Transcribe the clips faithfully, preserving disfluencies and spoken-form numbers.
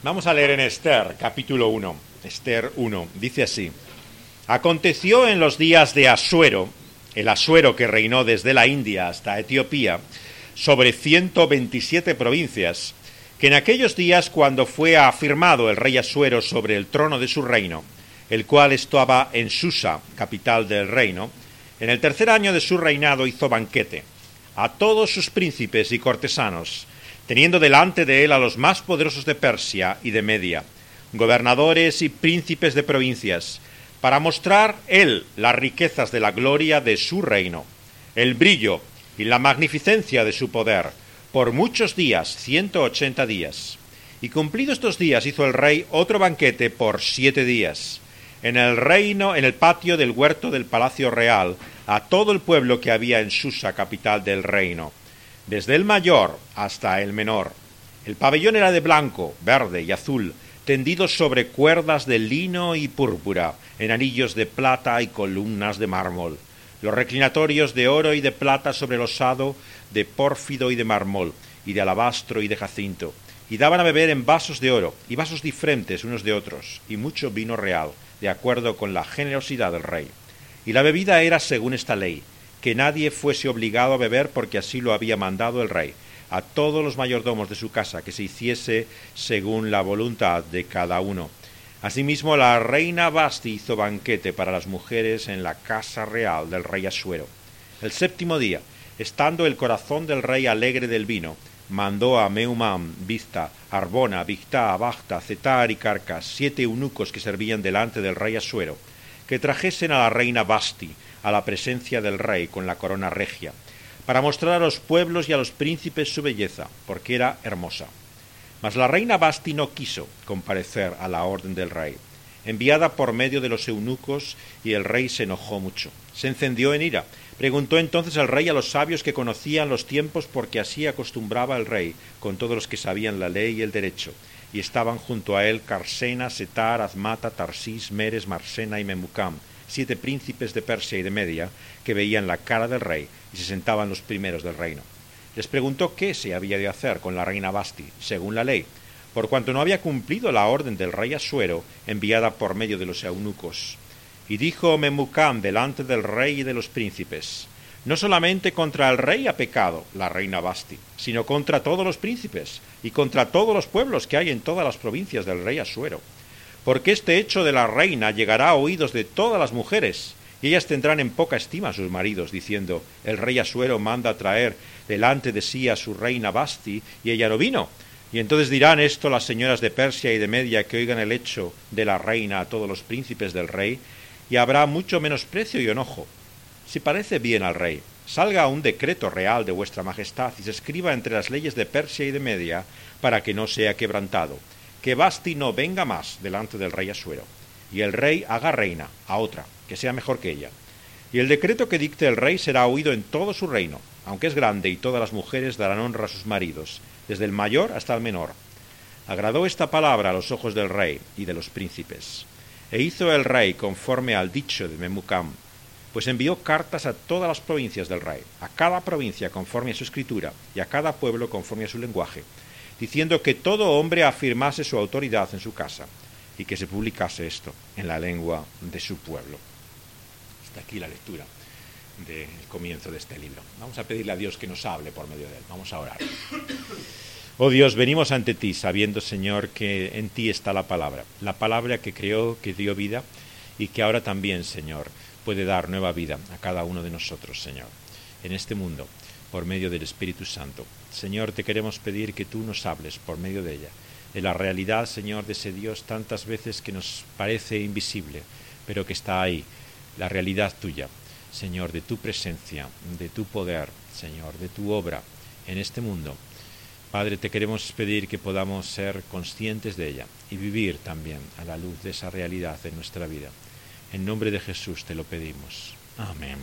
Vamos a leer en Esther, capítulo uno. Esther uno. Dice así: Aconteció en los días de Asuero, el Asuero que reinó desde la India hasta Etiopía, sobre ciento veintisiete provincias, que en aquellos días, cuando fue afirmado el rey Asuero sobre el trono de su reino, el cual estaba en Susa, capital del reino, en el tercer año de su reinado hizo banquete a todos sus príncipes y cortesanos, teniendo delante de él a los más poderosos de Persia y de Media, gobernadores y príncipes de provincias, para mostrar él las riquezas de la gloria de su reino, el brillo y la magnificencia de su poder, por muchos días, ciento ochenta días. Y cumplidos estos días hizo el rey otro banquete por siete días, en el reino, en el patio del huerto del palacio real, a todo el pueblo que había en Susa, capital del reino, desde el mayor hasta el menor. El pabellón era de blanco, verde y azul, tendidos sobre cuerdas de lino y púrpura, en anillos de plata y columnas de mármol. Los reclinatorios de oro y de plata sobre el osado, de pórfido y de mármol, y de alabastro y de jacinto. Y daban a beber en vasos de oro, y vasos diferentes unos de otros, y mucho vino real, de acuerdo con la generosidad del rey. Y la bebida era según esta ley, que nadie fuese obligado a beber porque así lo había mandado el rey, a todos los mayordomos de su casa, que se hiciese según la voluntad de cada uno. Asimismo, la reina Vasti hizo banquete para las mujeres en la casa real del rey Asuero. El séptimo día, estando el corazón del rey alegre del vino, mandó a Meumán, Bizta, Arbona, Bigtá, Bacta, Cetar y Carcas, siete eunucos que servían delante del rey Asuero, que trajesen a la reina Vasti a la presencia del rey con la corona regia, para mostrar a los pueblos y a los príncipes su belleza, porque era hermosa. Mas la reina Vasti no quiso comparecer a la orden del rey, enviada por medio de los eunucos, y el rey se enojó mucho. Se encendió en ira. Preguntó entonces el rey a los sabios que conocían los tiempos, porque así acostumbraba el rey con todos los que sabían la ley y el derecho. Y estaban junto a él Carsena, Setar, Azmata, Tarsís, Meres, Marsena y Memucam, siete príncipes de Persia y de Media, que veían la cara del rey y se sentaban los primeros del reino. Les preguntó qué se había de hacer con la reina Vasti, según la ley, por cuanto no había cumplido la orden del rey Asuero, enviada por medio de los eunucos. Y dijo Memucam delante del rey y de los príncipes: no solamente contra el rey ha pecado la reina Vasti, sino contra todos los príncipes y contra todos los pueblos que hay en todas las provincias del rey Asuero. Porque este hecho de la reina llegará a oídos de todas las mujeres, y ellas tendrán en poca estima a sus maridos, diciendo: el rey Asuero manda traer delante de sí a su reina Vasti, y ella no vino. Y entonces dirán esto las señoras de Persia y de Media, que oigan el hecho de la reina a todos los príncipes del rey, y habrá mucho menosprecio y enojo. Si parece bien al rey, salga un decreto real de vuestra majestad, y se escriba entre las leyes de Persia y de Media, para que no sea quebrantado, que Vasti no venga más delante del rey Asuero, y el rey haga reina a otra, que sea mejor que ella. Y el decreto que dicte el rey será oído en todo su reino, aunque es grande, y todas las mujeres darán honra a sus maridos, desde el mayor hasta el menor. Agradó esta palabra a los ojos del rey y de los príncipes. E hizo el rey conforme al dicho de Memucam, pues envió cartas a todas las provincias del rey, a cada provincia conforme a su escritura, y a cada pueblo conforme a su lenguaje, diciendo que todo hombre afirmase su autoridad en su casa, y que se publicase esto en la lengua de su pueblo. Hasta aquí la lectura del comienzo de este libro. Vamos a pedirle a Dios que nos hable por medio de él. Vamos a orar. Oh Dios, venimos ante ti sabiendo, Señor, que en ti está la palabra, la palabra que creó, que dio vida, y que ahora también, Señor, puede dar nueva vida a cada uno de nosotros, Señor, en este mundo, por medio del Espíritu Santo. Señor, te queremos pedir que tú nos hables por medio de ella, de la realidad, Señor, de ese Dios tantas veces que nos parece invisible, pero que está ahí, la realidad tuya, Señor, de tu presencia, de tu poder, Señor, de tu obra en este mundo. Padre, te queremos pedir que podamos ser conscientes de ella y vivir también a la luz de esa realidad en nuestra vida. En nombre de Jesús te lo pedimos. Amén.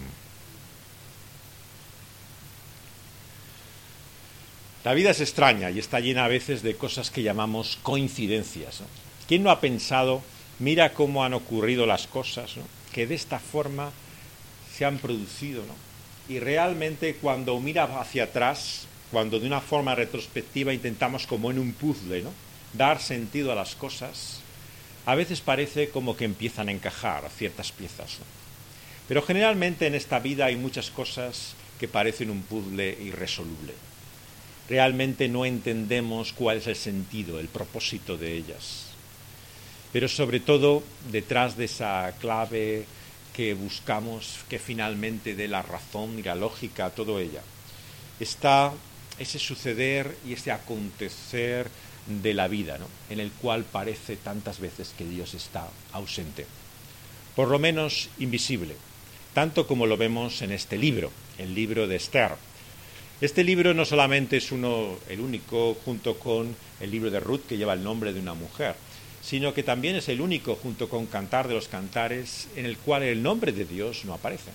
La vida es extraña y está llena a veces de cosas que llamamos coincidencias, ¿no? ¿Quién no ha pensado, mira cómo han ocurrido las cosas, ¿no?, que de esta forma se han producido, ¿no? Y realmente cuando mira hacia atrás, cuando de una forma retrospectiva intentamos como en un puzzle, ¿no?, dar sentido a las cosas, a veces parece como que empiezan a encajar ciertas piezas, ¿no? Pero generalmente en esta vida hay muchas cosas que parecen un puzzle irresoluble. Realmente no entendemos cuál es el sentido, el propósito de ellas. Pero sobre todo, detrás de esa clave que buscamos, que finalmente dé la razón y la lógica a todo ella, está ese suceder y ese acontecer de la vida, ¿no? En el cual parece tantas veces que Dios está ausente, por lo menos invisible, tanto como lo vemos en este libro, el libro de Esther. Este libro no solamente es uno, el único, junto con el libro de Ruth, que lleva el nombre de una mujer, sino que también es el único, junto con Cantar de los Cantares, en el cual el nombre de Dios no aparece.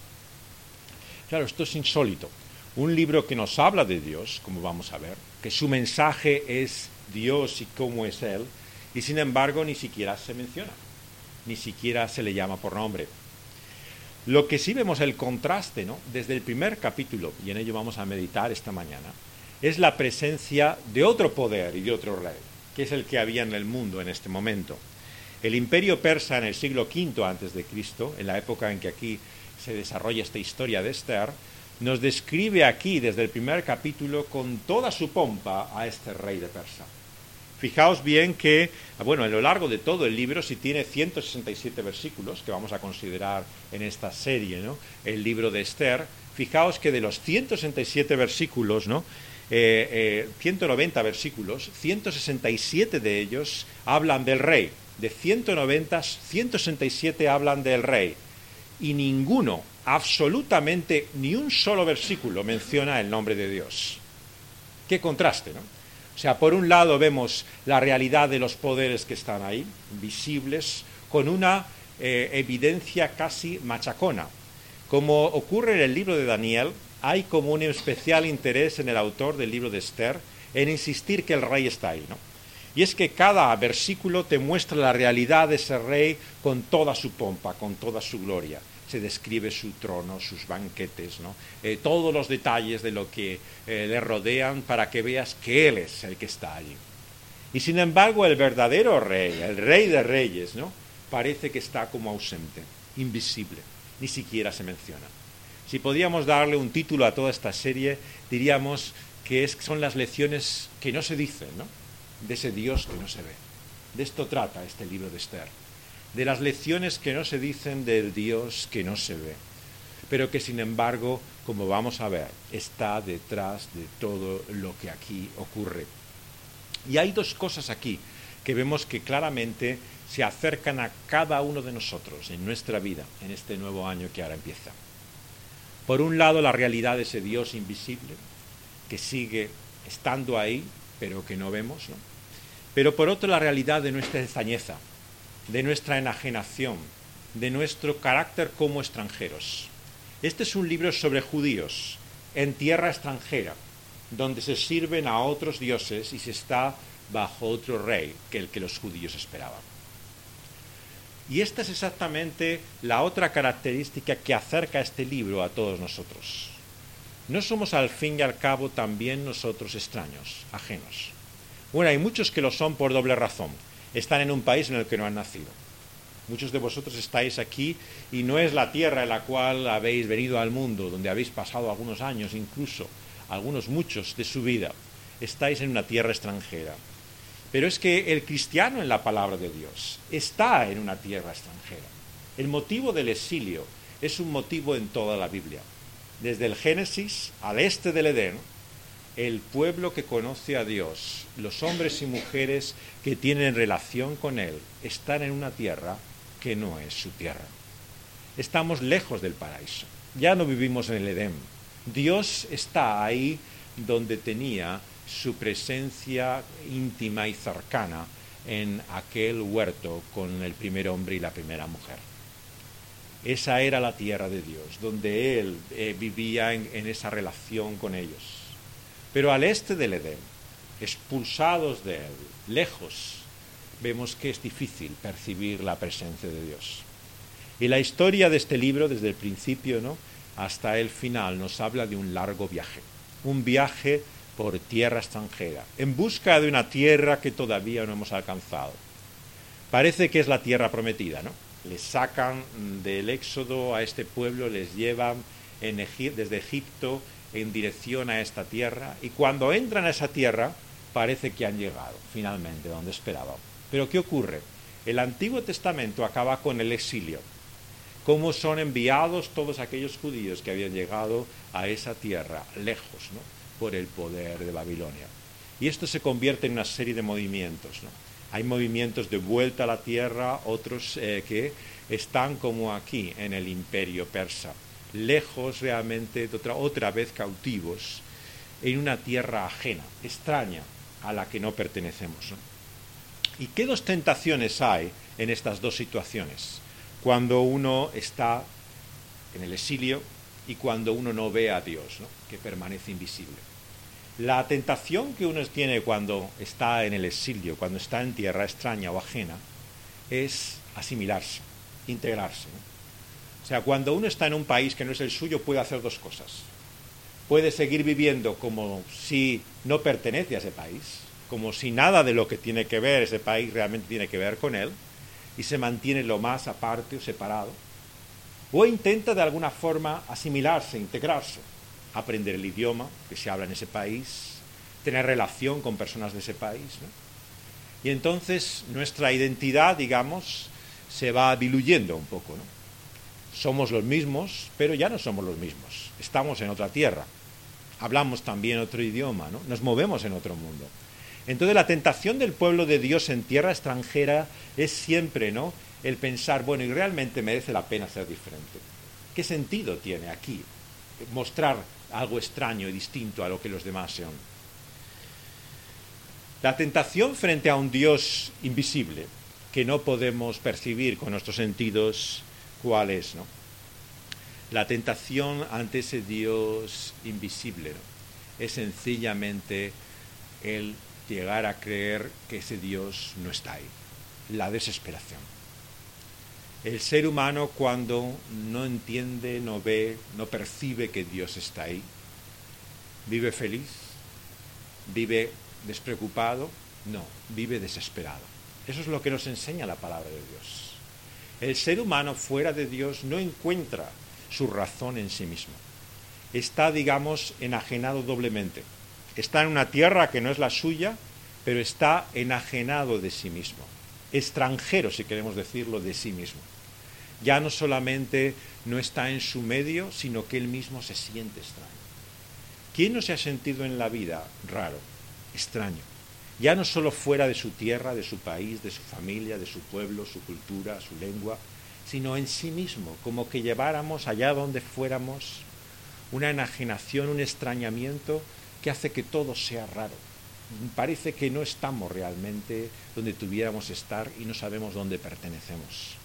Claro, esto es insólito. Un libro que nos habla de Dios, como vamos a ver, que su mensaje es Dios y cómo es Él, y sin embargo ni siquiera se menciona, ni siquiera se le llama por nombre. Lo que sí vemos el contraste, ¿no? Desde el primer capítulo, y en ello vamos a meditar esta mañana, es la presencia de otro poder y de otro rey, que es el que había en el mundo en este momento. El imperio persa en el siglo quinto antes de Cristo, en la época en que aquí se desarrolla esta historia de Esther, nos describe aquí desde el primer capítulo con toda su pompa a este rey de Persia. Fijaos bien que, bueno, a lo largo de todo el libro, si tiene ciento sesenta y siete versículos, que vamos a considerar en esta serie, ¿no?, el libro de Esther, fijaos que de los ciento sesenta y siete versículos, ¿no?, eh, eh, ciento noventa versículos, ciento sesenta y siete de ellos hablan del rey. De ciento noventa, ciento sesenta y siete hablan del rey. Y ninguno, absolutamente ni un solo versículo menciona el nombre de Dios. Qué contraste, ¿no? O sea, por un lado vemos la realidad de los poderes que están ahí, visibles, con una eh, evidencia casi machacona. Como ocurre en el libro de Daniel, hay como un especial interés en el autor del libro de Esther en insistir que el rey está ahí, ¿no? Y es que cada versículo te muestra la realidad de ese rey con toda su pompa, con toda su gloria. Se describe su trono, sus banquetes, ¿no? Eh, todos los detalles de lo que eh, le rodean para que veas que Él es el que está allí. Y sin embargo el verdadero rey, el rey de reyes, ¿no?, parece que está como ausente, invisible, ni siquiera se menciona. Si podíamos darle un título a toda esta serie, diríamos que es, son las lecciones que no se dicen, ¿no?, de ese Dios que no se ve. De esto trata este libro de Esther. De las lecciones que no se dicen del Dios que no se ve, pero que sin embargo, como vamos a ver, está detrás de todo lo que aquí ocurre. Y hay dos cosas aquí que vemos que claramente se acercan a cada uno de nosotros en nuestra vida, en este nuevo año que ahora empieza. Por un lado, la realidad de ese Dios invisible, que sigue estando ahí, pero que no vemos, ¿no? Pero por otro, la realidad de nuestra extrañeza, de nuestra enajenación, de nuestro carácter como extranjeros. Este es un libro sobre judíos en tierra extranjera, donde se sirven a otros dioses y se está bajo otro rey que el que los judíos esperaban. Y esta es exactamente la otra característica que acerca este libro a todos nosotros. ¿No somos al fin y al cabo también nosotros extraños, ajenos? Bueno, hay muchos que lo son por doble razón. Están en un país en el que no han nacido. Muchos de vosotros estáis aquí y no es la tierra en la cual habéis venido al mundo, donde habéis pasado algunos años, incluso algunos muchos de su vida. Estáis en una tierra extranjera. Pero es que el cristiano en la palabra de Dios está en una tierra extranjera. El motivo del exilio es un motivo en toda la Biblia. Desde el Génesis al este del Edén, el pueblo que conoce a Dios, los hombres y mujeres que tienen relación con Él, están en una tierra que no es su tierra. Estamos lejos del paraíso. Ya no vivimos en el Edén. Dios está ahí donde tenía su presencia íntima y cercana en aquel huerto con el primer hombre y la primera mujer. Esa era la tierra de Dios, donde Él eh, vivía en, en esa relación con ellos. Pero al este del Edén, expulsados de Él, lejos, vemos que es difícil percibir la presencia de Dios. Y la historia de este libro, desde el principio, ¿no?, hasta el final, nos habla de un largo viaje. Un viaje por tierra extranjera, en busca de una tierra que todavía no hemos alcanzado. Parece que es la tierra prometida, ¿no? Les sacan del Éxodo a este pueblo, les llevan en Egip- desde Egipto en dirección a esta tierra, y cuando entran a esa tierra parece que han llegado finalmente donde esperaban. Pero ¿qué ocurre? El Antiguo Testamento acaba con el exilio. Cómo son enviados todos aquellos judíos que habían llegado a esa tierra, lejos, ¿no?, por el poder de Babilonia. Y esto se convierte en una serie de movimientos, ¿no? Hay movimientos de vuelta a la tierra, otros eh, que están como aquí, en el imperio persa, lejos realmente, de otra, otra vez cautivos, en una tierra ajena, extraña, a la que no pertenecemos, ¿no? ¿Y qué dos tentaciones hay en estas dos situaciones? Cuando uno está en el exilio y cuando uno no ve a Dios, ¿no?, que permanece invisible. La tentación que uno tiene cuando está en el exilio, cuando está en tierra extraña o ajena, es asimilarse, integrarse, ¿no? O sea, cuando uno está en un país que no es el suyo, puede hacer dos cosas. Puede seguir viviendo como si no pertenece a ese país, como si nada de lo que tiene que ver ese país realmente tiene que ver con él, y se mantiene lo más aparte o separado. O intenta de alguna forma asimilarse, integrarse, aprender el idioma que se habla en ese país, tener relación con personas de ese país, ¿no? Y entonces nuestra identidad, digamos, se va diluyendo un poco, ¿no? Somos los mismos, pero ya no somos los mismos. Estamos en otra tierra, hablamos también otro idioma, ¿no? Nos movemos en otro mundo. Entonces la tentación del pueblo de Dios en tierra extranjera es siempre, ¿no?, el pensar, bueno, ¿y realmente merece la pena ser diferente? ¿Qué sentido tiene aquí mostrar algo extraño y distinto a lo que los demás son? La tentación frente a un Dios invisible que no podemos percibir con nuestros sentidos, ¿cuál es, no? La tentación ante ese Dios invisible, ¿no?, es sencillamente el llegar a creer que ese Dios no está ahí. La desesperación. El ser humano, cuando no entiende, no ve, no percibe que Dios está ahí, vive feliz, vive despreocupado, no, vive desesperado. Eso es lo que nos enseña la palabra de Dios. El ser humano fuera de Dios no encuentra su razón en sí mismo. Está, digamos, enajenado doblemente. Está en una tierra que no es la suya, pero está enajenado de sí mismo, extranjero, si queremos decirlo, de sí mismo. Ya no solamente no está en su medio, sino que él mismo se siente extraño. ¿Quién no se ha sentido en la vida raro, extraño? Ya no solo fuera de su tierra, de su país, de su familia, de su pueblo, su cultura, su lengua, sino en sí mismo, como que lleváramos allá donde fuéramos una enajenación, un extrañamiento que hace que todo sea raro. Parece que no estamos realmente donde tuviéramos estar y no sabemos dónde pertenecemos.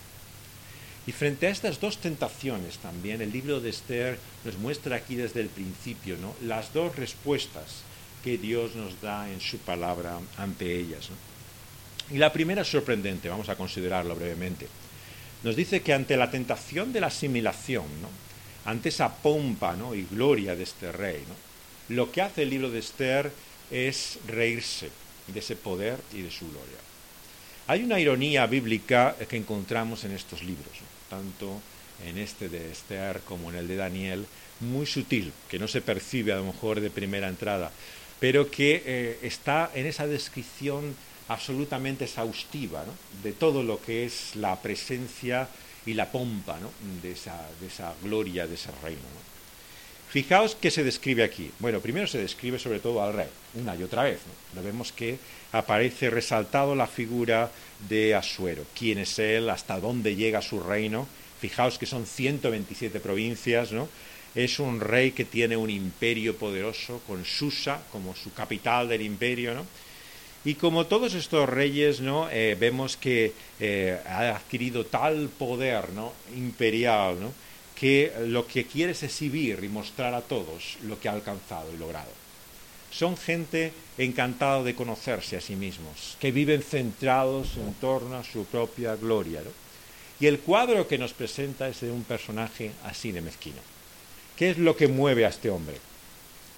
Y frente a estas dos tentaciones también, el libro de Esther nos muestra aquí desde el principio, ¿no?, las dos respuestas que Dios nos da en su palabra ante ellas, ¿no? Y la primera es sorprendente, vamos a considerarlo brevemente. Nos dice que ante la tentación de la asimilación, ¿no?, ante esa pompa, ¿no?, y gloria de este rey, ¿no?, lo que hace el libro de Esther es reírse de ese poder y de su gloria. Hay una ironía bíblica que encontramos en estos libros, ¿no?, tanto en este de Esther como en el de Daniel, muy sutil, que no se percibe a lo mejor de primera entrada, pero que eh, está en esa descripción absolutamente exhaustiva, ¿no?, de todo lo que es la presencia y la pompa, ¿no?, de esa, de esa gloria, de ese reino, ¿no? Fijaos qué se describe aquí. Bueno, primero se describe sobre todo al rey, una y otra vez, ¿no? Lo vemos que aparece resaltado la figura de Asuero. ¿Quién es él? ¿Hasta dónde llega su reino? Fijaos que son ciento veintisiete provincias, ¿no? Es un rey que tiene un imperio poderoso, con Susa como su capital del imperio, ¿no? Y como todos estos reyes, ¿no?, eh, vemos que eh, ha adquirido tal poder, ¿no?, imperial, ¿no?, que lo que quiere es exhibir y mostrar a todos lo que ha alcanzado y logrado. Son gente encantada de conocerse a sí mismos, que viven centrados en torno a su propia gloria, ¿no? Y el cuadro que nos presenta es de un personaje así de mezquino. ¿Qué es lo que mueve a este hombre?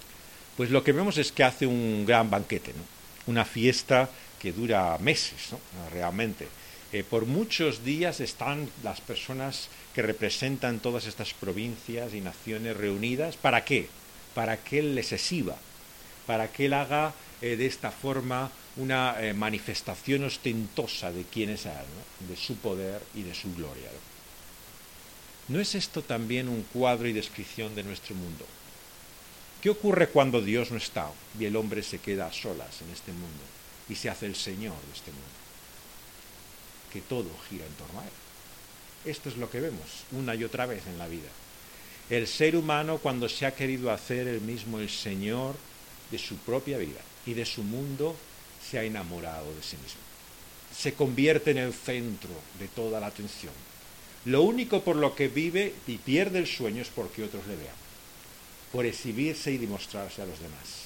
Pues lo que vemos es que hace un gran banquete, ¿no? Una fiesta que dura meses, ¿no? Realmente. Eh, por muchos días están las personas que representan todas estas provincias y naciones reunidas. ¿Para qué? Para que él les exhiba, para que él haga eh, de esta forma una eh, manifestación ostentosa de quién es él, ¿no? De su poder y de su gloria, ¿no? ¿No es esto también un cuadro y descripción de nuestro mundo? ¿Qué ocurre cuando Dios no está y el hombre se queda a solas en este mundo y se hace el Señor de este mundo? Que todo gira en torno a él. Esto es lo que vemos una y otra vez en la vida. El ser humano, cuando se ha querido hacer el mismo el Señor de su propia vida y de su mundo, se ha enamorado de sí mismo. Se convierte en el centro de toda la atención. Lo único por lo que vive y pierde el sueño es porque otros le vean, por exhibirse y demostrarse a los demás.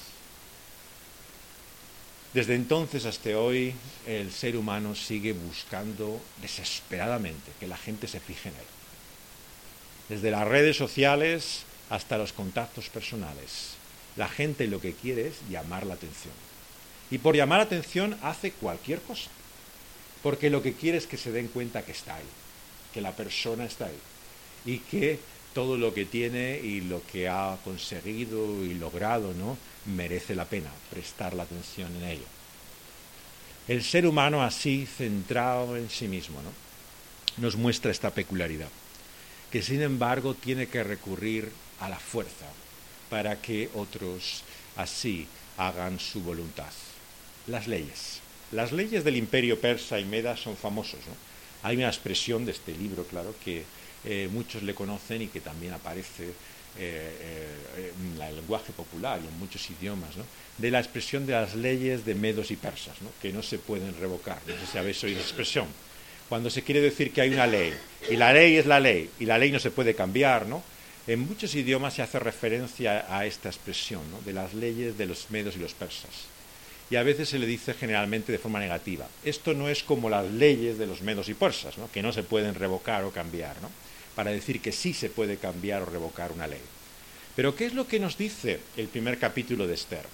Desde entonces hasta hoy, el ser humano sigue buscando desesperadamente que la gente se fije en él. Desde las redes sociales hasta los contactos personales. La gente lo que quiere es llamar la atención. Y por llamar la atención hace cualquier cosa. Porque lo que quiere es que se den cuenta que está ahí, que la persona está ahí. Y que todo lo que tiene y lo que ha conseguido y logrado, ¿no?, merece la pena prestar la atención en ello. El ser humano así, centrado en sí mismo, ¿no?, nos muestra esta peculiaridad, que sin embargo tiene que recurrir a la fuerza para que otros así hagan su voluntad. Las leyes. Las leyes del imperio persa y meda son famosos, ¿no? Hay una expresión de este libro, claro, que eh, muchos le conocen y que también aparece eh, eh, en el lenguaje popular y en muchos idiomas, ¿no?, de la expresión de las leyes de medos y persas, ¿no?, que no se pueden revocar. No sé si habéis oído esa expresión. Cuando se quiere decir que hay una ley, y la ley es la ley, y la ley no se puede cambiar, ¿no?, en muchos idiomas se hace referencia a esta expresión, ¿no?, de las leyes de los medos y los persas. Y a veces se le dice generalmente de forma negativa. Esto no es como las leyes de los medos y persas, ¿no?, que no se pueden revocar o cambiar, ¿no?, para decir que sí se puede cambiar o revocar una ley. Pero ¿qué es lo que nos dice el primer capítulo de Esther?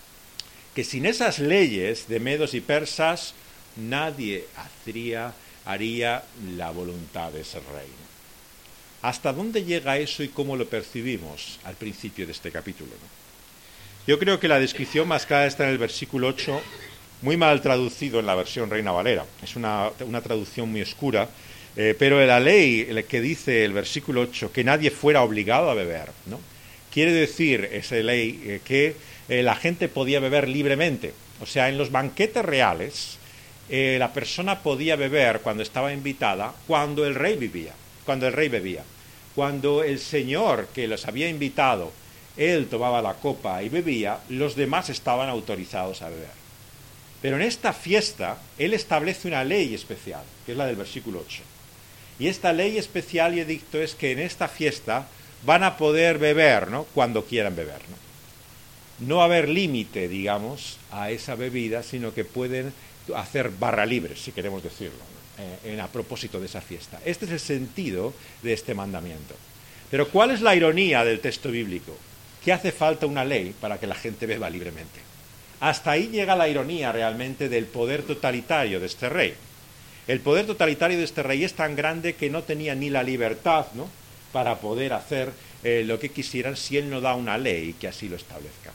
Que sin esas leyes de medos y persas nadie haría, haría la voluntad de ese rey. ¿Hasta dónde llega eso y cómo lo percibimos al principio de este capítulo, ¿no? Yo creo que la descripción más clara está en el versículo ocho, muy mal traducido en la versión Reina Valera. Es una, una traducción muy oscura, eh, pero la ley el que dice el versículo ocho, que nadie fuera obligado a beber, ¿no?, quiere decir esa ley eh, que eh, la gente podía beber libremente. O sea, en los banquetes reales, eh, la persona podía beber cuando estaba invitada, cuando el rey vivía, cuando el rey bebía. Cuando el señor que los había invitado, él tomaba la copa y bebía, los demás estaban autorizados a beber. Pero en esta fiesta, él establece una ley especial, que es la del versículo ocho. Y esta ley especial y edicto es que en esta fiesta van a poder beber, ¿no?, cuando quieran beber, ¿no? No va a haber límite, digamos, a esa bebida, sino que pueden hacer barra libre, si queremos decirlo, ¿no?, eh, en a propósito de esa fiesta. Este es el sentido de este mandamiento. Pero ¿cuál es la ironía del texto bíblico? Que hace falta una ley para que la gente beba libremente. Hasta ahí llega la ironía realmente del poder totalitario de este rey. El poder totalitario de este rey es tan grande que no tenía ni la libertad, ¿no?, para poder hacer eh, lo que quisieran si él no da una ley que así lo establezca.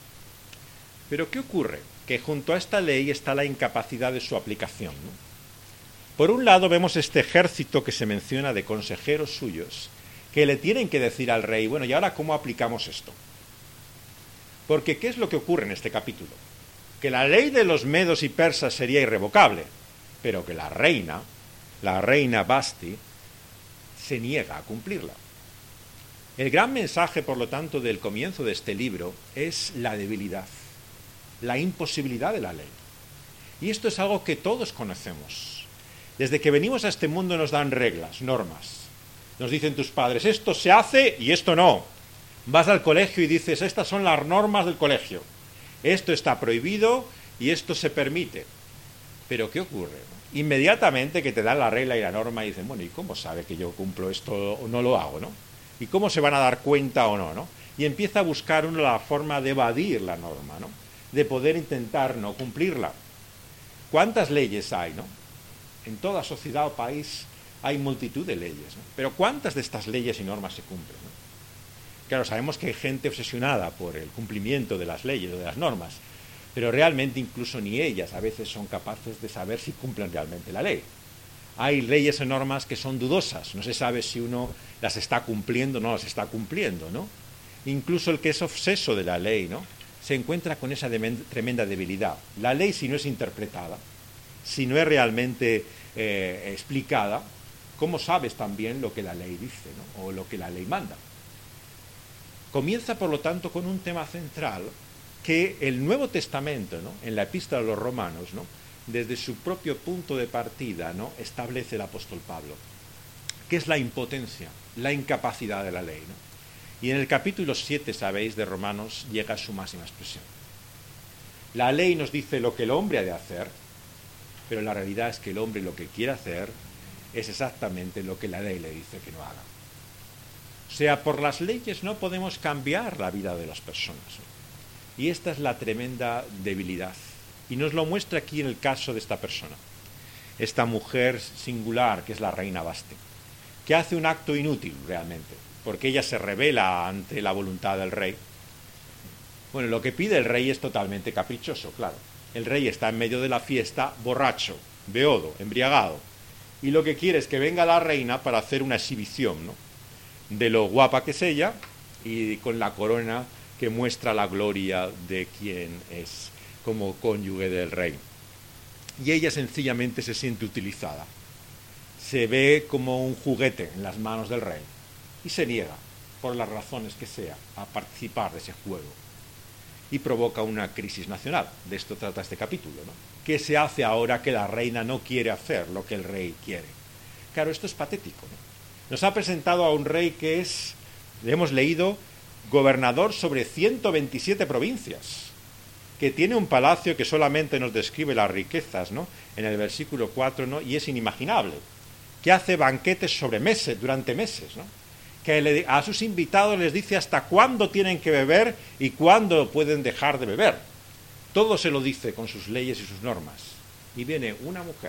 Pero ¿qué ocurre? Que junto a esta ley está la incapacidad de su aplicación, ¿no? Por un lado vemos este ejército que se menciona de consejeros suyos que le tienen que decir al rey, bueno, ¿y ahora cómo aplicamos esto? Porque ¿qué es lo que ocurre en este capítulo? Que la ley de los medos y persas sería irrevocable, pero que la reina, la reina Vashti, se niega a cumplirla. El gran mensaje, por lo tanto, del comienzo de este libro es la debilidad, la imposibilidad de la ley. Y esto es algo que todos conocemos. Desde que venimos a este mundo nos dan reglas, normas. Nos dicen tus padres, esto se hace y esto no. Vas al colegio y dices, estas son las normas del colegio. Esto está prohibido y esto se permite. Pero ¿qué ocurre? Inmediatamente que te dan la regla y la norma dicen, bueno, ¿y cómo sabe que yo cumplo esto o no lo hago, no? ¿Y cómo se van a dar cuenta o no, no? y empieza a buscar uno la forma de evadir la norma, ¿no? De poder intentar no cumplirla. ¿Cuántas leyes hay, no? En toda sociedad o país hay multitud de leyes, ¿no? Pero ¿cuántas de estas leyes y normas se cumplen, ¿no? Claro, sabemos que hay gente obsesionada por el cumplimiento de las leyes o de las normas, pero realmente incluso ni ellas a veces son capaces de saber si cumplen realmente la ley. Hay leyes o normas que son dudosas, no se sabe si uno las está cumpliendo o no las está cumpliendo, ¿no? Incluso el que es obseso de la ley, ¿no?, se encuentra con esa tremenda debilidad. La ley, si no es interpretada, si no es realmente eh, explicada, ¿cómo sabes también lo que la ley dice, ¿no?, o lo que la ley manda? Comienza, por lo tanto, con un tema central que el Nuevo Testamento, ¿no?, en la Epístola a los Romanos, ¿no?, desde su propio punto de partida, ¿no?, establece el apóstol Pablo, que es la impotencia, la incapacidad de la ley, ¿no? Y en el capítulo siete, sabéis, de Romanos llega a su máxima expresión. La ley nos dice lo que el hombre ha de hacer, pero la realidad es que el hombre lo que quiere hacer es exactamente lo que la ley le dice que no haga. O sea, por las leyes no podemos cambiar la vida de las personas, ¿no? Y esta es la tremenda debilidad. Y nos lo muestra aquí en el caso de esta persona, esta mujer singular que es la reina Vaste, que hace un acto inútil realmente, porque ella se rebela ante la voluntad del rey. Bueno, lo que pide el rey es totalmente caprichoso, claro. El rey está en medio de la fiesta, borracho, beodo, embriagado, y lo que quiere es que venga la reina para hacer una exhibición, ¿no?, de lo guapa que es ella y con la corona que muestra la gloria de quien es como cónyuge del rey. Y ella sencillamente se siente utilizada, se ve como un juguete en las manos del rey y se niega, por las razones que sea, a participar de ese juego. Y provoca una crisis nacional. De esto trata este capítulo, ¿no? ¿Qué se hace ahora que la reina no quiere hacer lo que el rey quiere? Claro, esto es patético, ¿no? Nos ha presentado a un rey que es, le hemos leído, gobernador sobre ciento veintisiete provincias, que tiene un palacio que solamente nos describe las riquezas, ¿no?, en el versículo cuatro, ¿no?, y es inimaginable, que hace banquetes sobre meses, durante meses, ¿no?, que le, a sus invitados les dice hasta cuándo tienen que beber y cuándo pueden dejar de beber. Todo se lo dice con sus leyes y sus normas. Y viene una mujer,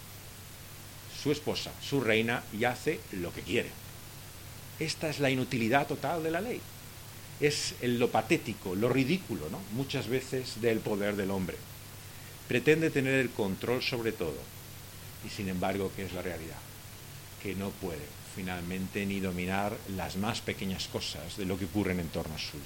su esposa, su reina, y hace lo que quiere. Esta es la inutilidad total de la ley. Es lo patético, lo ridículo, ¿no?, muchas veces del poder del hombre. Pretende tener el control sobre todo. Y sin embargo, ¿qué es la realidad? Que no puede finalmente ni dominar las más pequeñas cosas de lo que ocurre en torno suyo.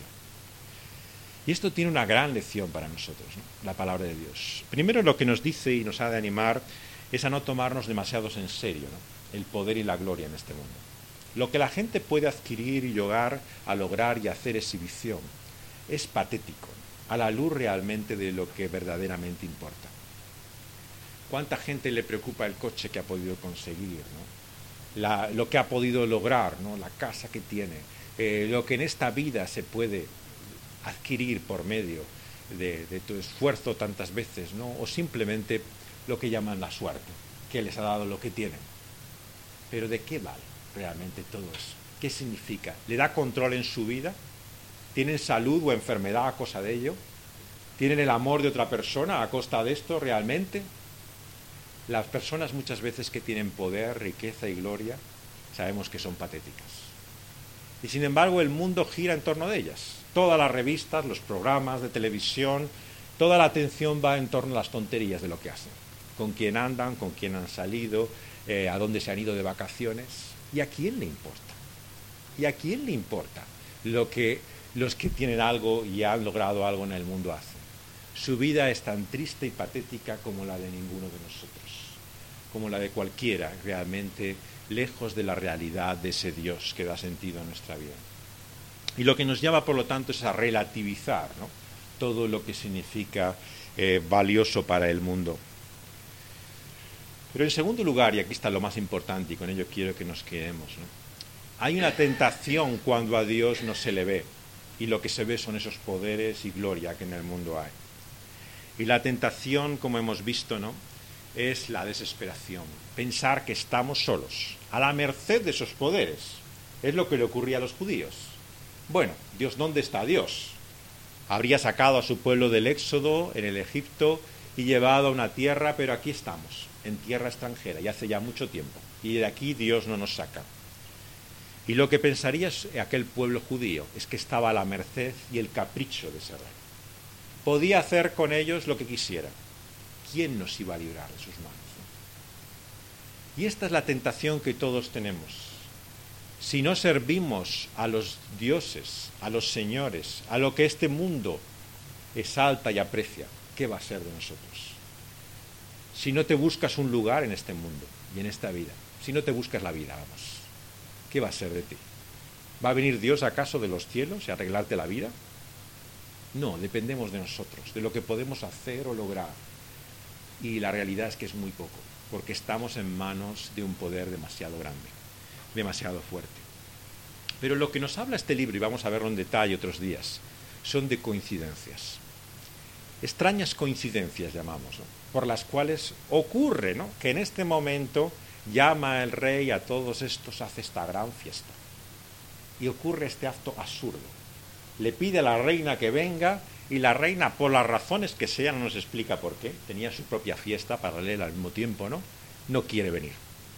Y esto tiene una gran lección para nosotros, ¿no?, la palabra de Dios. Primero, lo que nos dice y nos ha de animar es a no tomarnos demasiados en serio, ¿no?, el poder y la gloria en este mundo. Lo que la gente puede adquirir y llegar a lograr y hacer exhibición es patético, a la luz realmente de lo que verdaderamente importa. ¿Cuánta gente le preocupa el coche que ha podido conseguir, ¿no?, La, lo que ha podido lograr, ¿no?, la casa que tiene, eh, lo que en esta vida se puede adquirir por medio de, de tu esfuerzo tantas veces, ¿no?, o simplemente lo que llaman la suerte, que les ha dado lo que tienen? Pero ¿de qué vale realmente todo eso? ¿Qué significa? ¿Le da control en su vida? ¿Tienen salud o enfermedad a causa de ello? ¿Tienen el amor de otra persona a costa de esto realmente? Las personas muchas veces que tienen poder, riqueza y gloria, sabemos que son patéticas. Y sin embargo el mundo gira en torno de ellas. Todas las revistas, los programas de televisión, toda la atención va en torno a las tonterías de lo que hacen. Con quién andan, con quién han salido, eh, a dónde se han ido de vacaciones. ¿Y a quién le importa? ¿Y a quién le importa lo que los que tienen algo y han logrado algo en el mundo hacen? Su vida es tan triste y patética como la de ninguno de nosotros, como la de cualquiera, realmente lejos de la realidad de ese Dios que da sentido a nuestra vida. Y lo que nos llama, por lo tanto, es a relativizar, ¿no?, todo lo que significa eh, valioso para el mundo. Pero en segundo lugar, y aquí está lo más importante, y con ello quiero que nos quedemos, ¿no?, hay una tentación cuando a Dios no se le ve, y lo que se ve son esos poderes y gloria que en el mundo hay. Y la tentación, como hemos visto, ¿no?, es la desesperación. Pensar que estamos solos, a la merced de esos poderes. Es lo que le ocurría a los judíos. Bueno, Dios, ¿dónde está Dios? Habría sacado a su pueblo del éxodo en el Egipto y llevado a una tierra, pero aquí estamos, en tierra extranjera, y hace ya mucho tiempo. Y de aquí Dios no nos saca. Y lo que pensaría aquel pueblo judío es que estaba a la merced y el capricho de ese rey. Podía hacer con ellos lo que quisiera. ¿Quién nos iba a librar de sus manos? Y esta es la tentación que todos tenemos. Si no servimos a los dioses, a los señores, a lo que este mundo exalta y aprecia, ¿qué va a ser de nosotros? Si no te buscas un lugar en este mundo y en esta vida, si no te buscas la vida, vamos, ¿qué va a ser de ti? ¿Va a venir Dios acaso de los cielos y arreglarte la vida? No, dependemos de nosotros, de lo que podemos hacer o lograr. Y la realidad es que es muy poco, porque estamos en manos de un poder demasiado grande, demasiado fuerte. Pero lo que nos habla este libro, y vamos a verlo en detalle otros días, son de coincidencias. Extrañas coincidencias llamamos, ¿no? Por las cuales ocurre, ¿no?, que en este momento llama el rey a todos estos, hace esta gran fiesta. Y ocurre este acto absurdo. Le pide a la reina que venga y la reina, por las razones que sean, no nos explica por qué, tenía su propia fiesta paralela al mismo tiempo, ¿no?, no quiere venir.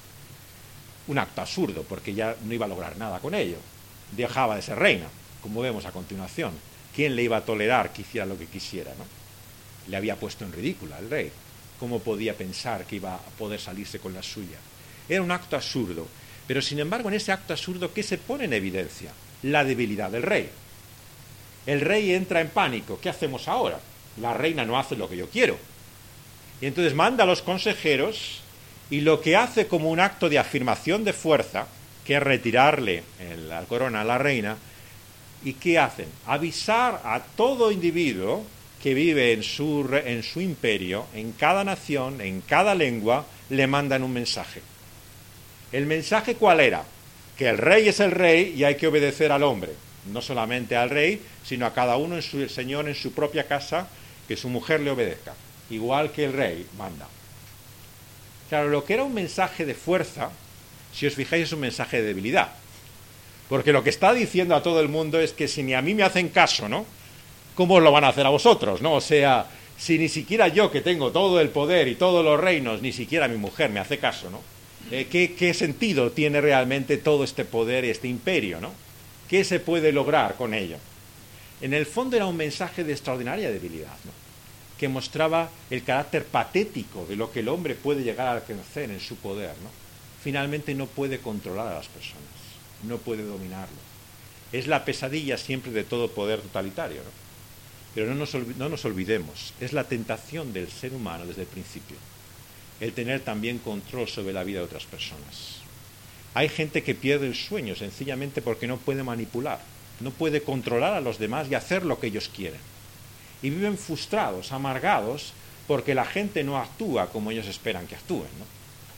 Un acto absurdo, porque ya no iba a lograr nada con ello. Dejaba de ser reina, como vemos a continuación. ¿Quién le iba a tolerar que hiciera lo que quisiera, no? Le había puesto en ridículo al rey. ¿Cómo podía pensar que iba a poder salirse con la suya? Era un acto absurdo. Pero, sin embargo, en ese acto absurdo, ¿qué se pone en evidencia? La debilidad del rey. El rey entra en pánico. ¿Qué hacemos ahora? La reina no hace lo que yo quiero. Y entonces manda a los consejeros y lo que hace como un acto de afirmación de fuerza, que es retirarle la corona a la reina, ¿y qué hacen? Avisar a todo individuo que vive en su, en su imperio, en cada nación, en cada lengua, le mandan un mensaje. ¿El mensaje cuál era? Que el rey es el rey y hay que obedecer al hombre. No solamente al rey, sino a cada uno en su el señor en su propia casa, que su mujer le obedezca. Igual que el rey manda. Claro, lo que era un mensaje de fuerza, si os fijáis, es un mensaje de debilidad. Porque lo que está diciendo a todo el mundo es que si ni a mí me hacen caso, ¿no?, ¿cómo os lo van a hacer a vosotros, no? O sea, si ni siquiera yo, que tengo todo el poder y todos los reinos, ni siquiera mi mujer me hace caso, ¿no? Eh, ¿qué, ¿Qué sentido tiene realmente todo este poder y este imperio, ¿no? ¿Qué se puede lograr con ello? En el fondo era un mensaje de extraordinaria debilidad, ¿no?, que mostraba el carácter patético de lo que el hombre puede llegar a alcanzar en su poder, ¿no? Finalmente no puede controlar a las personas, no puede dominarlo. Es la pesadilla siempre de todo poder totalitario, ¿no? Pero no nos, no nos olvidemos, es la tentación del ser humano desde el principio, el tener también control sobre la vida de otras personas. Hay gente que pierde el sueño sencillamente porque no puede manipular, no puede controlar a los demás y hacer lo que ellos quieren. Y viven frustrados, amargados, porque la gente no actúa como ellos esperan que actúen, ¿no?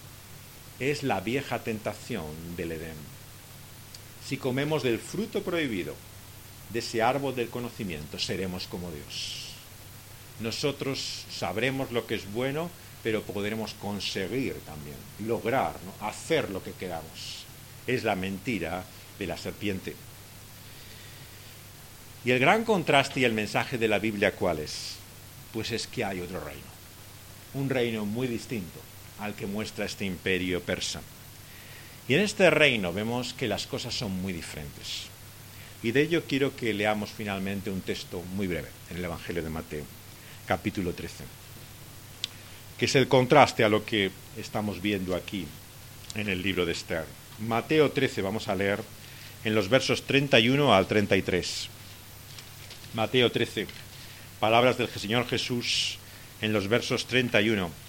Es la vieja tentación del Edén. Si comemos del fruto prohibido de ese árbol del conocimiento, seremos como Dios. Nosotros sabremos lo que es bueno, pero podremos conseguir también, lograr, ¿no?, hacer lo que queramos. Es la mentira de la serpiente. Y el gran contraste y el mensaje de la Biblia, ¿cuál es? Pues es que hay otro reino, un reino muy distinto al que muestra este imperio persa. Y en este reino vemos que las cosas son muy diferentes. Y de ello quiero que leamos finalmente un texto muy breve en el Evangelio de Mateo, capítulo trece, que es el contraste a lo que estamos viendo aquí en el libro de Esther. Mateo trece, vamos a leer en los versos treinta y uno al treinta y tres. Mateo trece, palabras del Señor Jesús en los versos treinta y uno,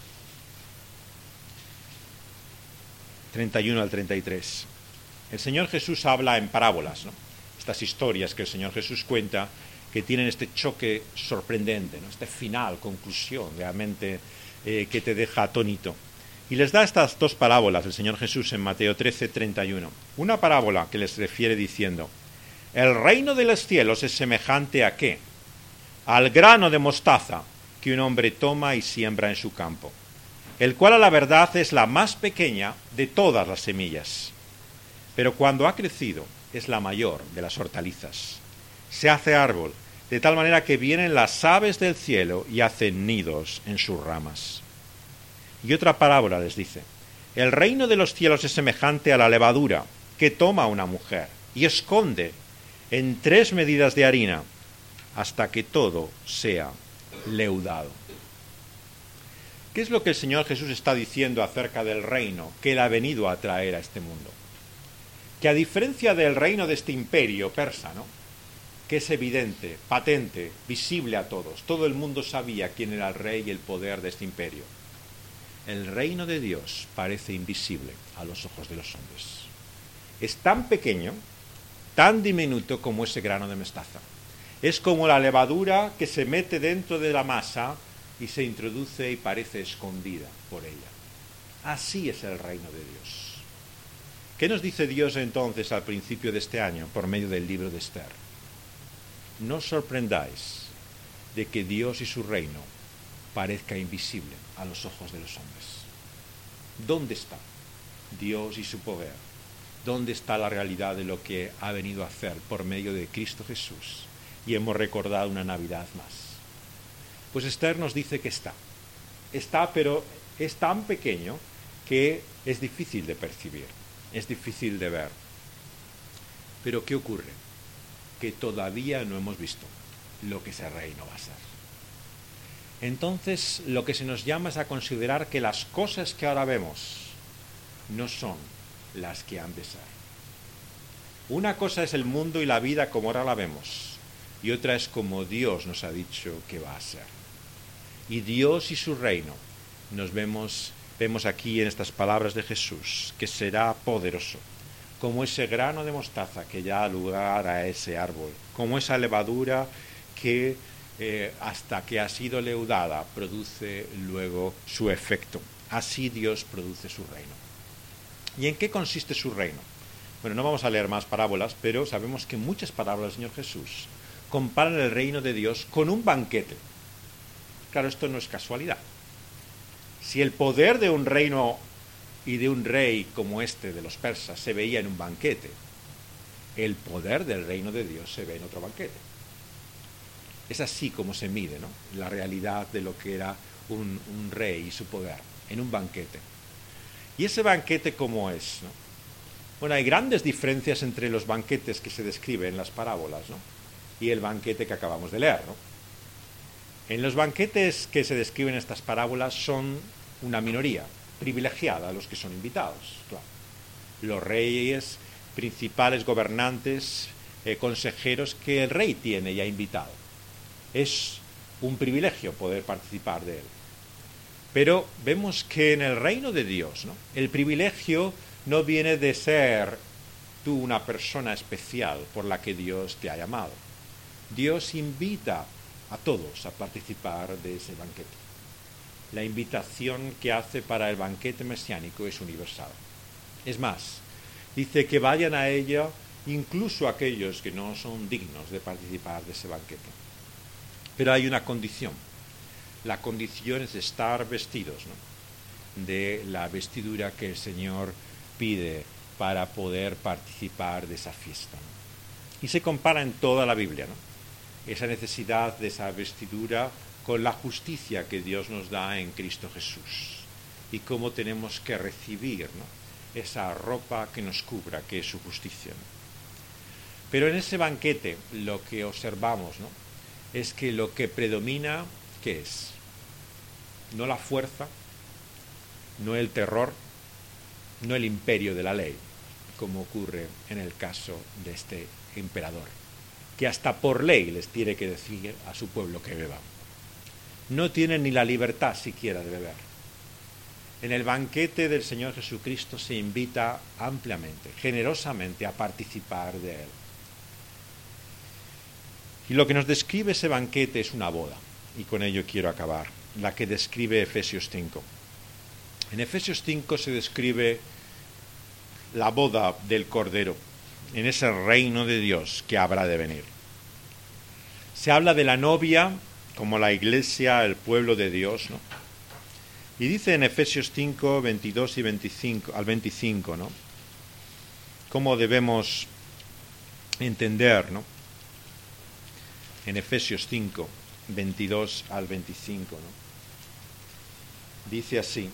treinta y uno al treinta y tres. El Señor Jesús habla en parábolas, ¿no?, estas historias que el Señor Jesús cuenta, que tienen este choque sorprendente, ¿no?, este final, conclusión, realmente eh, que te deja atónito. Y les da estas dos parábolas el Señor Jesús en Mateo trece, treinta y uno. Una parábola que les refiere diciendo: el reino de los cielos es semejante a ¿qué? Al grano de mostaza que un hombre toma y siembra en su campo, el cual a la verdad es la más pequeña de todas las semillas. Pero cuando ha crecido es la mayor de las hortalizas. Se hace árbol, de tal manera que vienen las aves del cielo y hacen nidos en sus ramas. Y otra parábola les dice: el reino de los cielos es semejante a la levadura que toma una mujer y esconde en tres medidas de harina hasta que todo sea leudado. ¿Qué es lo que el Señor Jesús está diciendo acerca del reino que Él ha venido a traer a este mundo? Que a diferencia del reino de este imperio persa, ¿no?, que es evidente, patente, visible a todos, todo el mundo sabía quién era el rey y el poder de este imperio, el reino de Dios parece invisible a los ojos de los hombres. Es tan pequeño, tan diminuto como ese grano de mostaza. Es como la levadura que se mete dentro de la masa y se introduce y parece escondida por ella. Así es el reino de Dios. ¿Qué nos dice Dios entonces al principio de este año por medio del libro de Esther? No os sorprendáis de que Dios y su reino parezca invisible a los ojos de los hombres. ¿Dónde está Dios y su poder? ¿Dónde está la realidad de lo que ha venido a hacer por medio de Cristo Jesús? Y hemos recordado una Navidad más. Pues Esther nos dice que está. Está, pero es tan pequeño que es difícil de percibir, es difícil de ver. Pero ¿qué ocurre? Que todavía no hemos visto lo que ese reino va a ser. Entonces, lo que se nos llama es a considerar que las cosas que ahora vemos no son las que han de ser. Una cosa es el mundo y la vida como ahora la vemos, y otra es como Dios nos ha dicho que va a ser. Y Dios y su reino nos vemos, vemos aquí en estas palabras de Jesús, que será poderoso, como ese grano de mostaza que ya da lugar a ese árbol, como esa levadura que eh, hasta que ha sido leudada produce luego su efecto. Así Dios produce su reino. ¿Y en qué consiste su reino? Bueno, no vamos a leer más parábolas, pero sabemos que muchas parábolas del Señor Jesús comparan el reino de Dios con un banquete. Claro, esto no es casualidad. Si el poder de un reino y de un rey como este de los persas se veía en un banquete, el poder del reino de Dios se ve en otro banquete. Es así como se mide, ¿no?, la realidad de lo que era un, un rey y su poder, en un banquete. ¿Y ese banquete cómo es, no? Bueno, hay grandes diferencias entre los banquetes que se describen en las parábolas, ¿no?, y el banquete que acabamos de leer, ¿no? En los banquetes que se describen en estas parábolas son una minoría privilegiada, los que son invitados, claro. Los reyes, principales gobernantes, eh, consejeros que el rey tiene y ha invitado. Es un privilegio poder participar de él. Pero vemos que en el reino de Dios, ¿no?, el privilegio no viene de ser tú una persona especial por la que Dios te ha llamado. Dios invita a todos a participar de ese banquete. La invitación que hace para el banquete mesiánico es universal. Es más, dice que vayan a ella incluso aquellos que no son dignos de participar de ese banquete. Pero hay una condición. La condición es estar vestidos, ¿no?, de la vestidura que el Señor pide para poder participar de esa fiesta, ¿no? Y se compara en toda la Biblia, ¿no?, esa necesidad de esa vestidura con la justicia que Dios nos da en Cristo Jesús y cómo tenemos que recibir, ¿no?, esa ropa que nos cubra, que es su justicia, ¿no? Pero en ese banquete lo que observamos, ¿no?, es que lo que predomina, ¿qué es? No la fuerza, no el terror, no el imperio de la ley, como ocurre en el caso de este emperador, que hasta por ley les tiene que decir a su pueblo que beban. No tienen ni la libertad siquiera de beber. En el banquete del Señor Jesucristo se invita ampliamente, generosamente a participar de él. Y lo que nos describe ese banquete es una boda, y con ello quiero acabar, la que describe Efesios cinco. En Efesios cinco se describe la boda del Cordero, en ese reino de Dios que habrá de venir. Se habla de la novia como la iglesia, el pueblo de Dios, ¿no? Y dice en Efesios cinco, veintidós y veinticinco, al veinticinco, ¿no?, cómo debemos entender, ¿no? En Efesios cinco, veintidós al veinticinco, ¿no? Dice así: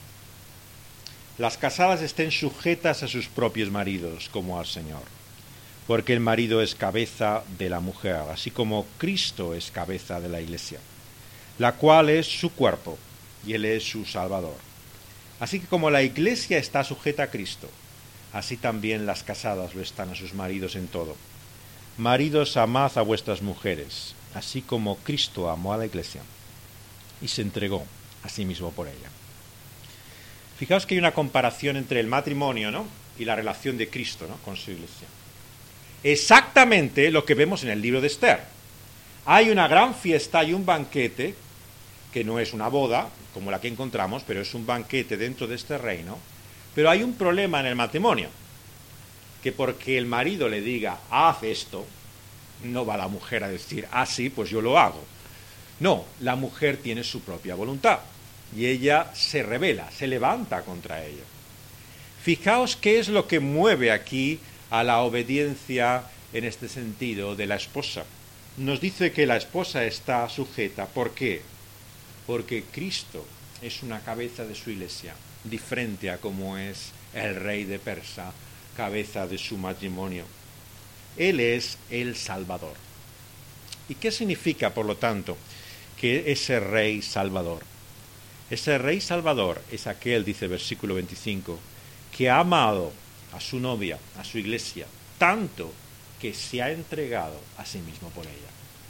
las casadas estén sujetas a sus propios maridos como al Señor, porque el marido es cabeza de la mujer, así como Cristo es cabeza de la Iglesia, la cual es su cuerpo, y Él es su Salvador. Así que como la Iglesia está sujeta a Cristo, así también las casadas lo están a sus maridos en todo. Maridos, amad a vuestras mujeres, así como Cristo amó a la Iglesia y se entregó a sí mismo por ella. Fijaos que hay una comparación entre el matrimonio, ¿no?, y la relación de Cristo, ¿no?, con su Iglesia. Exactamente lo que vemos en el libro de Esther. Hay una gran fiesta y un banquete, que no es una boda, como la que encontramos, pero es un banquete dentro de este reino. Pero hay un problema en el matrimonio, que porque el marido le diga, haz esto, no va la mujer a decir, ah, sí, pues yo lo hago. No, la mujer tiene su propia voluntad, y ella se rebela, se levanta contra ello. Fijaos qué es lo que mueve aquí a la obediencia en este sentido de la esposa. Nos dice que la esposa está sujeta. ¿Por qué? Porque Cristo es una cabeza de su Iglesia, diferente a como es el rey de Persia, cabeza de su matrimonio. Él es el Salvador. ¿Y qué significa, por lo tanto, que ese rey Salvador? Ese rey Salvador es aquel, dice el versículo veinticinco, que ha amado a su novia, a su Iglesia, tanto que se ha entregado a sí mismo por ella.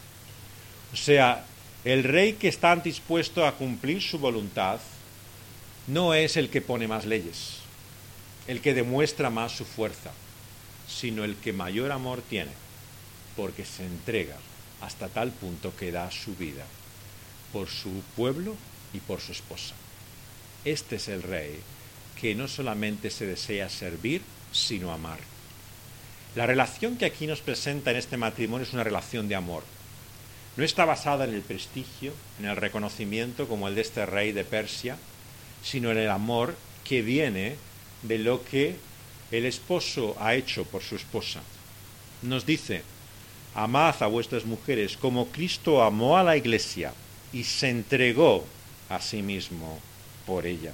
O sea, el rey que está dispuesto a cumplir su voluntad no es el que pone más leyes, el que demuestra más su fuerza, sino el que mayor amor tiene, porque se entrega hasta tal punto que da su vida por su pueblo y por su esposa. Este es el rey que no solamente se desea servir, sino amar. La relación que aquí nos presenta en este matrimonio es una relación de amor. No está basada en el prestigio, en el reconocimiento como el de este rey de Persia, sino en el amor que viene de lo que el esposo ha hecho por su esposa. Nos dice, amad a vuestras mujeres como Cristo amó a la Iglesia y se entregó a sí mismo por ella.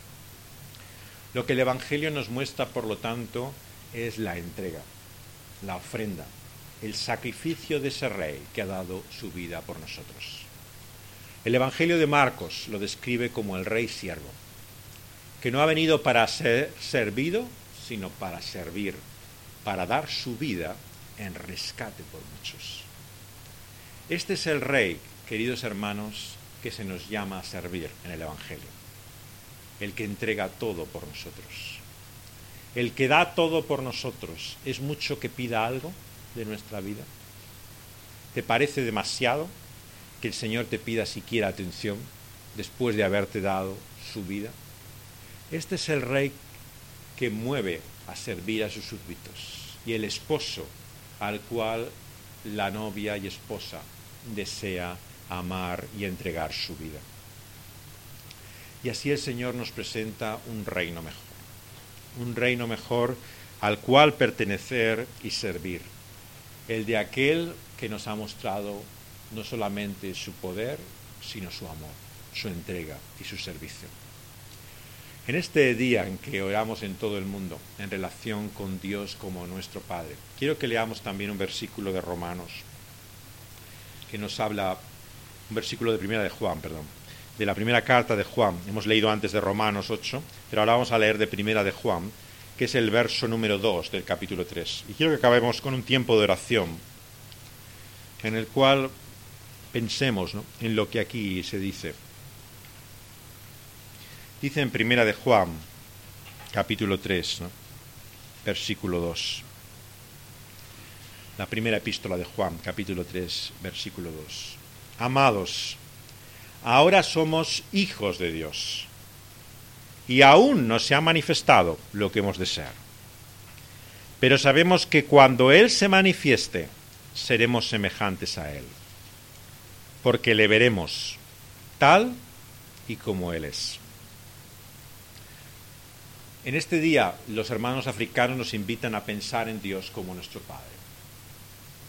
Lo que el Evangelio nos muestra, por lo tanto, es la entrega, la ofrenda, el sacrificio de ese rey que ha dado su vida por nosotros. El Evangelio de Marcos lo describe como el rey siervo, que no ha venido para ser servido, sino para servir, para dar su vida en rescate por muchos. Este es el rey, queridos hermanos, que se nos llama a servir en el Evangelio. El que entrega todo por nosotros. El que da todo por nosotros. ¿Es mucho que pida algo de nuestra vida? ¿Te parece demasiado que el Señor te pida siquiera atención después de haberte dado su vida? Este es el rey que mueve a servir a sus súbditos y el esposo al cual la novia y esposa desea amar y entregar su vida. Y así el Señor nos presenta un reino mejor, un reino mejor al cual pertenecer y servir, el de aquel que nos ha mostrado no solamente su poder, sino su amor, su entrega y su servicio. En este día en que oramos en todo el mundo en relación con Dios como nuestro Padre, quiero que leamos también un versículo de Romanos que nos habla, un versículo de primera de Juan, perdón, de la primera carta de Juan. Hemos leído antes de Romanos ocho, pero ahora vamos a leer de primera de Juan, que es el verso número dos del capítulo tres. Y quiero que acabemos con un tiempo de oración en el cual pensemos, ¿no?, en lo que aquí se dice. Dice en primera de Juan, capítulo tres, ¿no?, versículo dos. La primera epístola de Juan, capítulo tres, versículo dos. Amados, ahora somos hijos de Dios, y aún no se ha manifestado lo que hemos de ser. Pero sabemos que cuando Él se manifieste, seremos semejantes a Él, porque le veremos tal y como Él es. En este día, los hermanos africanos nos invitan a pensar en Dios como nuestro Padre.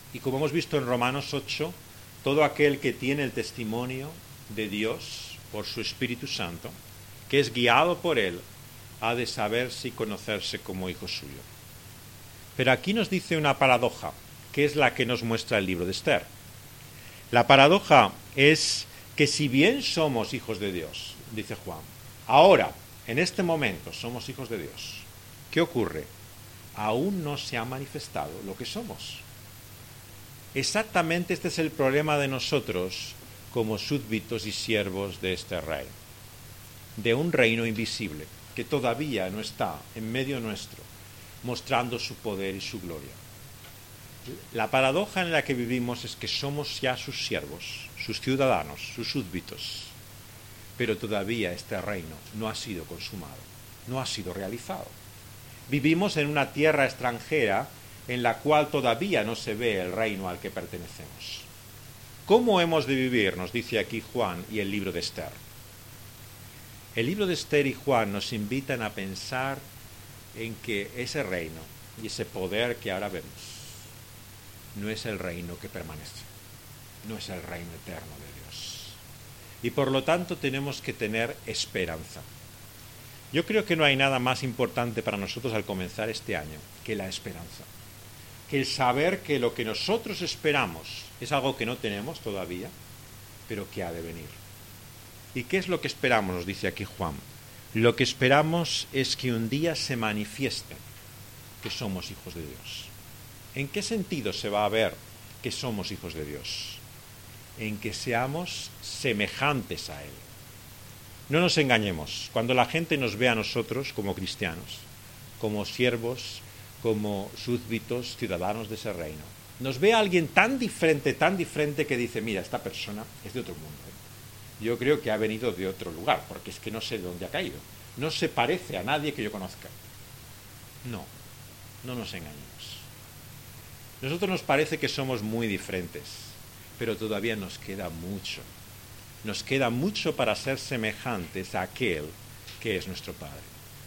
Y como hemos visto en Romanos ocho, todo aquel que tiene el testimonio de Dios por su Espíritu Santo, que es guiado por Él, ha de saberse y conocerse como hijo suyo. Pero aquí nos dice una paradoja, que es la que nos muestra el libro de Esther. La paradoja es que si bien somos hijos de Dios, dice Juan, ahora, en este momento, somos hijos de Dios, ¿qué ocurre? Aún no se ha manifestado lo que somos. Exactamente este es el problema de nosotros como súbditos y siervos de este rey, de un reino invisible que todavía no está en medio nuestro, mostrando su poder y su gloria. La paradoja en la que vivimos es que somos ya sus siervos, sus ciudadanos, sus súbditos, pero todavía este reino no ha sido consumado, no ha sido realizado. Vivimos en una tierra extranjera en la cual todavía no se ve el reino al que pertenecemos. ¿Cómo hemos de vivir? Nos dice aquí Juan y el libro de Esther. El libro de Esther y Juan nos invitan a pensar en que ese reino y ese poder que ahora vemos no es el reino que permanece, no es el reino eterno de Dios. Y por lo tanto tenemos que tener esperanza. Yo creo que no hay nada más importante para nosotros al comenzar este año que la esperanza. Que el saber que lo que nosotros esperamos es algo que no tenemos todavía, pero que ha de venir. ¿Y qué es lo que esperamos? Nos dice aquí Juan. Lo que esperamos es que un día se manifieste que somos hijos de Dios. ¿En qué sentido se va a ver que somos hijos de Dios? En que seamos semejantes a Él. No nos engañemos. Cuando la gente nos ve a nosotros como cristianos, como siervos, como súbditos, ciudadanos de ese reino, nos ve a alguien tan diferente, tan diferente que dice, mira, esta persona es de otro mundo. ¿eh? Yo creo que ha venido de otro lugar, porque es que no sé de dónde ha caído. No se parece a nadie que yo conozca. No, no nos engañemos. Nosotros nos parece que somos muy diferentes, pero todavía nos queda mucho. Nos queda mucho para ser semejantes a aquel que es nuestro Padre.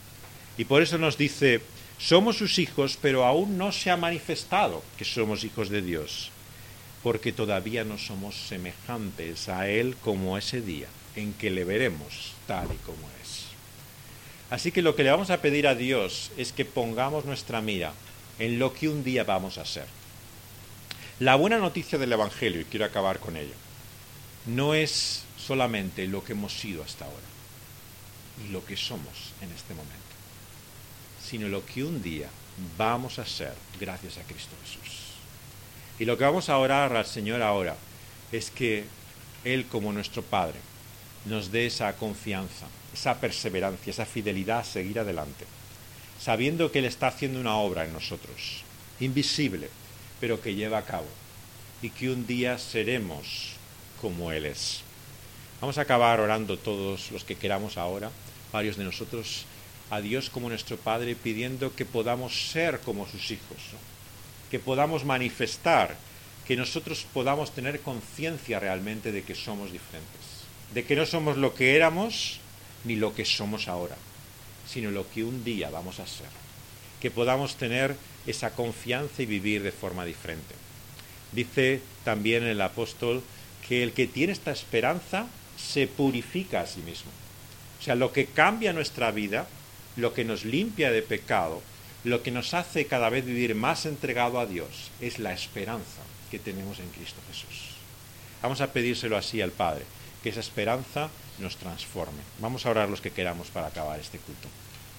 Y por eso nos dice, somos sus hijos, pero aún no se ha manifestado que somos hijos de Dios, porque todavía no somos semejantes a Él como ese día en que le veremos tal y como es. Así que lo que le vamos a pedir a Dios es que pongamos nuestra mira en lo que un día vamos a ser. La buena noticia del Evangelio, y quiero acabar con ello, no es solamente lo que hemos sido hasta ahora y lo que somos en este momento, sino lo que un día vamos a ser gracias a Cristo Jesús. Y lo que vamos a orar al Señor ahora es que Él, como nuestro Padre, nos dé esa confianza, esa perseverancia, esa fidelidad a seguir adelante, sabiendo que Él está haciendo una obra en nosotros, invisible, pero que lleva a cabo, y que un día seremos como Él es. Vamos a acabar orando todos los que queramos ahora, varios de nosotros, a Dios como nuestro Padre, pidiendo que podamos ser como sus hijos, ¿no? Que podamos manifestar, que nosotros podamos tener conciencia realmente de que somos diferentes, de que no somos lo que éramos ni lo que somos ahora, sino lo que un día vamos a ser, que podamos tener esa confianza y vivir de forma diferente. Dice también el apóstol que el que tiene esta esperanza se purifica a sí mismo. O sea, lo que cambia nuestra vida, lo que nos limpia de pecado, lo que nos hace cada vez vivir más entregado a Dios, es la esperanza que tenemos en Cristo Jesús. Vamos a pedírselo así al Padre, que esa esperanza nos transforme. Vamos a orar los que queramos para acabar este culto.